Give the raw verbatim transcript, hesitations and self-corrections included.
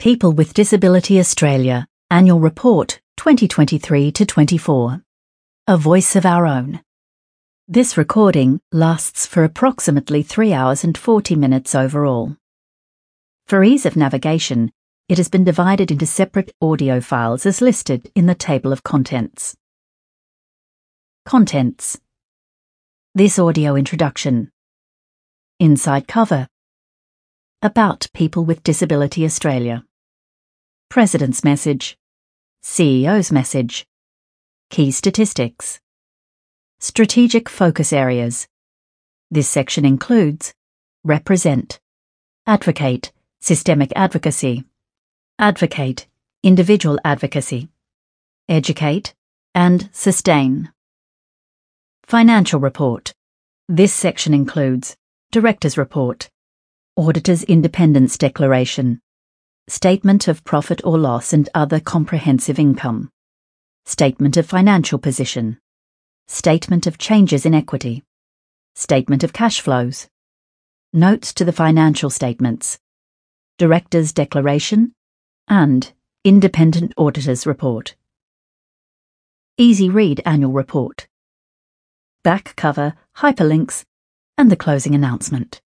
People with Disability Australia Annual Report twenty twenty-three to twenty-four. A Voice of Our Own. This recording lasts for approximately three hours and forty minutes overall. For ease of navigation, it has been divided into separate audio files as listed in the table of contents. Contents. This audio introduction. Inside cover. About People with Disability Australia. President's Message. C E O's Message. Key Statistics. Strategic Focus Areas. This section includes Represent, Advocate, Systemic Advocacy, Advocate, Individual Advocacy, Educate, and Sustain. Financial Report. This section includes Director's Report, Auditor's Independence Declaration, Statement of Profit or Loss and Other Comprehensive Income, Statement of Financial Position, Statement of Changes in Equity, Statement of Cash Flows, Notes to the Financial Statements, Director's Declaration, and Independent Auditor's Report. Easy Read Annual Report. Back cover, hyperlinks, and the closing announcement.